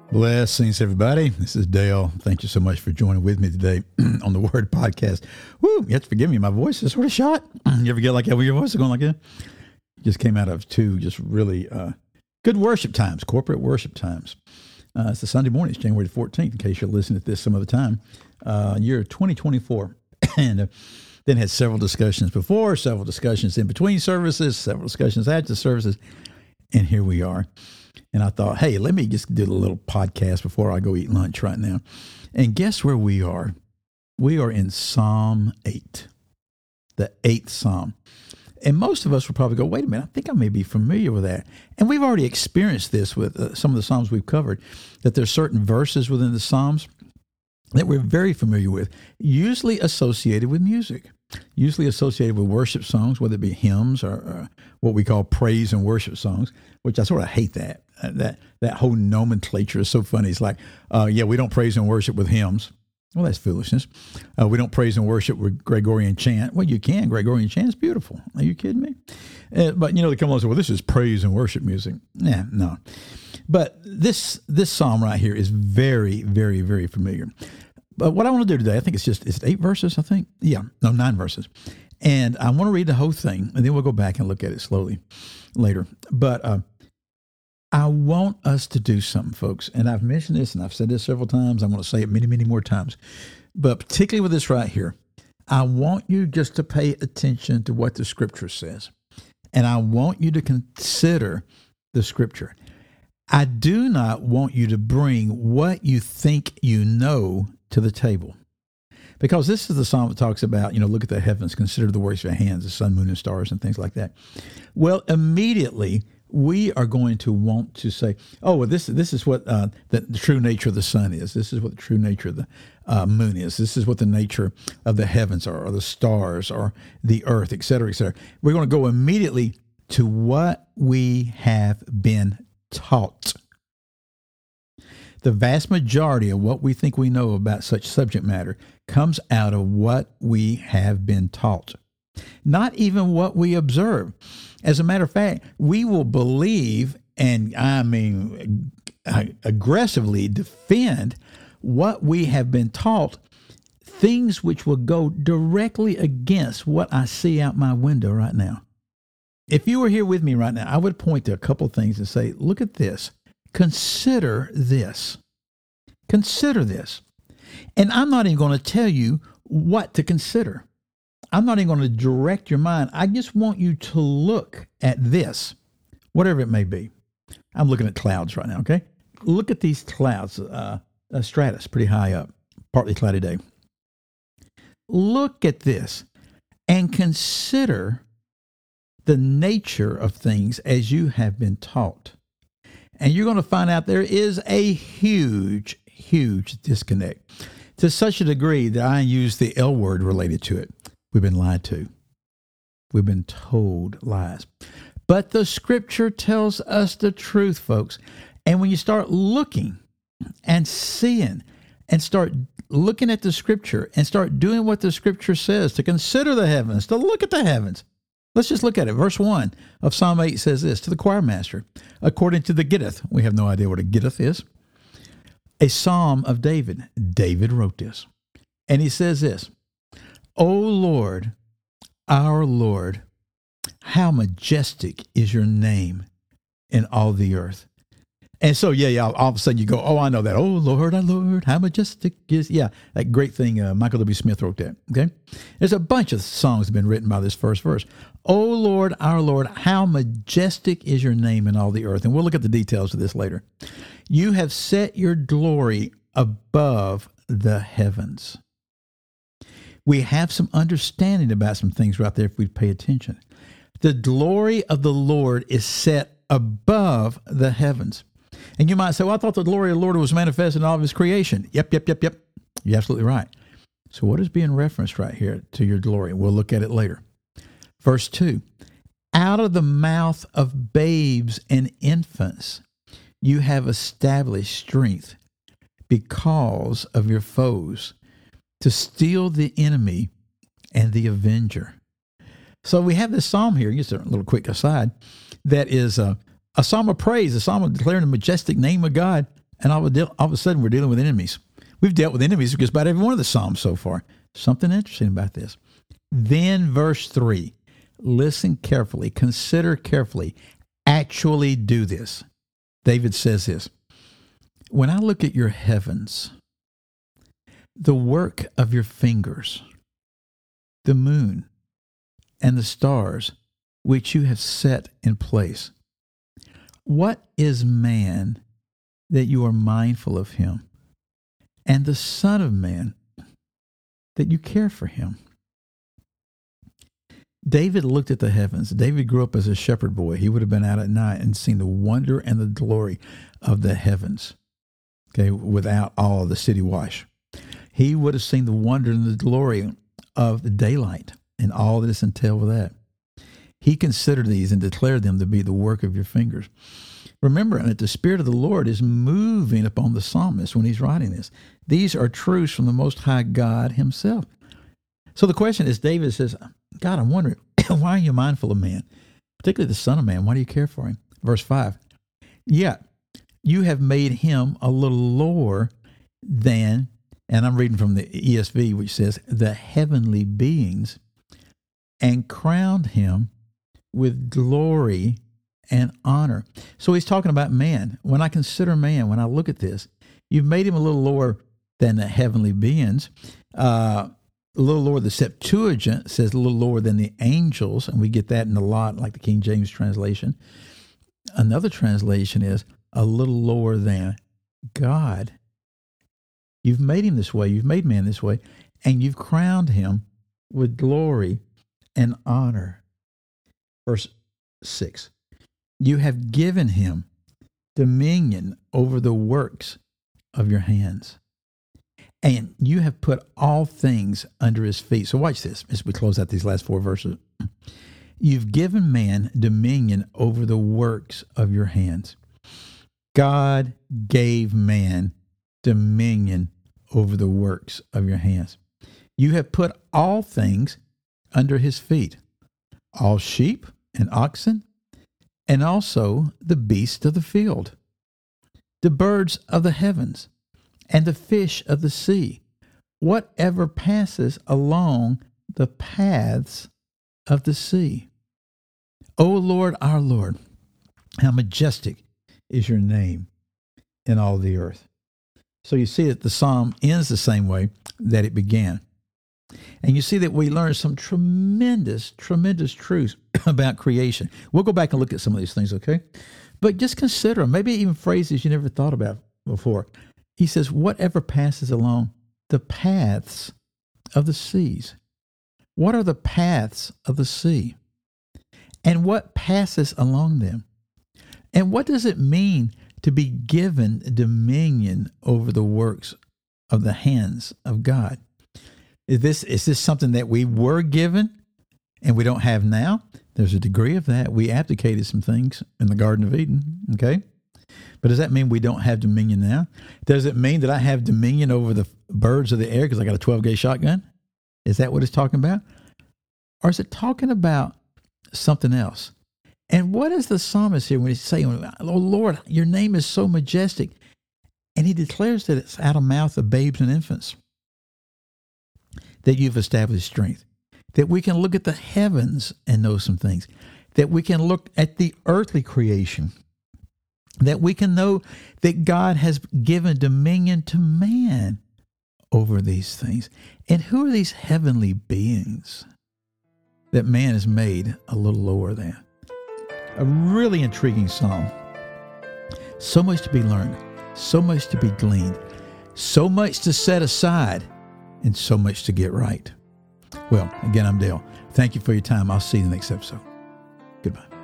Blessings, everybody. This is Dale. Thank you so much for joining with me today on the Word Podcast. Woo, you have to forgive me. My voice is sort of shot. You ever get like that when your voice is going like that? Just came out of two just really good worship times, corporate worship times. It's the Sunday morning. It's January 14th, in case you're listening to this some other time, year 2024. And then had several discussions before, several discussions in between services, several discussions after services. And here we are. And I thought, hey, let me just do a little podcast before I go eat lunch right now. And guess where we are? We are in Psalm 8, the 8th Psalm. And most of us will probably go, wait a minute, I think I may be familiar with that. And we've already experienced this with some of the Psalms we've covered, that there's certain verses within the Psalms that we're very familiar with, usually associated with music, usually associated with worship songs, whether it be hymns or what we call praise and worship songs, which I sort of hate that. That whole nomenclature is so funny. It's like, we don't praise and worship with hymns. Well, that's foolishness. We don't praise and worship with Gregorian chant. Well, you can. Gregorian chant is beautiful. Are you kidding me? But, they come along and say, well, this is praise and worship music. Yeah, no. But this psalm right here is very, very, very familiar. But what I want to do today, I think it's 8 verses, I think. 9 verses. And I want to read the whole thing, and then we'll go back and look at it slowly later. But I want us to do something, folks. And I've mentioned this, and I've said this several times. I'm going to say it many, many more times. But particularly with this right here, I want you just to pay attention to what the Scripture says. And I want you to consider the Scripture. I do not want you to bring what you think you know to the table. Because this is the psalm that talks about, look at the heavens, consider the works of your hands, the sun, moon, and stars, and things like that. Well, immediately, we are going to want to say, oh, well, this is what the true nature of the sun is. This is what the true nature of the moon is. This is what the nature of the heavens are, or the stars, or the earth, et cetera, et cetera. We're going to go immediately to what we have been taught. The vast majority of what we think we know about such subject matter comes out of what we have been taught, not even what we observe. As a matter of fact, we will believe and aggressively defend what we have been taught, things which will go directly against what I see out my window right now. If you were here with me right now, I would point to a couple of things and say, look at this. Consider this. Consider this. And I'm not even going to tell you what to consider. I'm not even going to direct your mind. I just want you to look at this, whatever it may be. I'm looking at clouds right now, okay? Look at these clouds, stratus, pretty high up, partly cloudy day. Look at this and consider the nature of things as you have been taught. And you're going to find out there is a huge, huge disconnect to such a degree that I use the L word related to it. We've been lied to. We've been told lies. But the Scripture tells us the truth, folks. And when you start looking and seeing and start looking at the Scripture and start doing what the Scripture says, to consider the heavens, to look at the heavens. Let's just look at it. Verse 1 of Psalm 8 says this, to the choir master, according to the Gittith. We have no idea what a Gittith is. A psalm of David. David wrote this. And he says this, O Lord, our Lord, how majestic is your name in all the earth. And so, all of a sudden you go, oh, I know that. Oh, Lord, our Lord, how majestic is. Yeah, that great thing, Michael W. Smith wrote that, okay? There's a bunch of songs that have been written by this first verse. Oh, Lord, our Lord, how majestic is your name in all the earth. And we'll look at the details of this later. You have set your glory above the heavens. We have some understanding about some things right there if we pay attention. The glory of the Lord is set above the heavens. And you might say, well, I thought the glory of the Lord was manifest in all of his creation. Yep. You're absolutely right. So what is being referenced right here to your glory? We'll look at it later. Verse 2, out of the mouth of babes and infants, you have established strength because of your foes, to steal the enemy and the avenger. So we have this psalm here, just a little quick aside, that is a psalm of praise, a psalm of declaring the majestic name of God And all of a sudden, we're dealing with enemies. We've dealt with enemies because about every one of the Psalms so far. Something interesting about this. Then verse 3, listen carefully, consider carefully, actually do this. David says this, when I look at your heavens, the work of your fingers, the moon and the stars which you have set in place, what is man that you are mindful of him, and the Son of Man that you care for him? David looked at the heavens. David grew up as a shepherd boy. He would have been out at night and seen the wonder and the glory of the heavens, okay, without all of the city wash. He would have seen the wonder and the glory of the daylight and all that is entailed with that. He considered these and declared them to be the work of your fingers. Remember that the Spirit of the Lord is moving upon the psalmist when he's writing this. These are truths from the Most High God himself. So the question is, David says, God, I'm wondering, why are you mindful of man, particularly the Son of Man? Why do you care for him? Verse 5, yet you have made him a little lower than, and I'm reading from the ESV, which says, the heavenly beings, and crowned him with glory and honor. So he's talking about man. When I consider man, when I look at this, you've made him a little lower than the heavenly beings. A little lower, the Septuagint says a little lower than the angels, and we get that in a lot, like the King James translation. Another translation is a little lower than God. You've made him this way, you've made man this way, and you've crowned him with glory and honor. Verse 6, you have given him dominion over the works of your hands, and you have put all things under his feet. So watch this as we close out these last 4 verses. You've given man dominion over the works of your hands. God gave man dominion over the works of your hands. You have put all things under his feet, all sheep and oxen, and also the beasts of the field, the birds of the heavens, and the fish of the sea, whatever passes along the paths of the sea. O Lord, our Lord, how majestic is your name in all the earth. So you see that the psalm ends the same way that it began. And you see that we learn some tremendous, tremendous truths about creation. We'll go back and look at some of these things, okay? But just consider them, maybe even phrases you never thought about before. He says, whatever passes along the paths of the seas. What are the paths of the sea? And what passes along them? And what does it mean to be given dominion over the works of the hands of God? Is this something that we were given and we don't have now? There's a degree of that. We abdicated some things in the Garden of Eden, okay? But does that mean we don't have dominion now? Does it mean that I have dominion over the birds of the air because I got a 12-gauge shotgun? Is that what it's talking about? Or is it talking about something else? And what is the psalmist here when he's saying, oh Lord, your name is so majestic? And he declares that it's out of the mouth of babes and infants that you've established strength, that we can look at the heavens and know some things, that we can look at the earthly creation, that we can know that God has given dominion to man over these things. And who are these heavenly beings that man is made a little lower than? A really intriguing psalm. So much to be learned, so much to be gleaned, so much to set aside, and so much to get right. Well, again, I'm Dale. Thank you for your time. I'll see you in the next episode. Goodbye.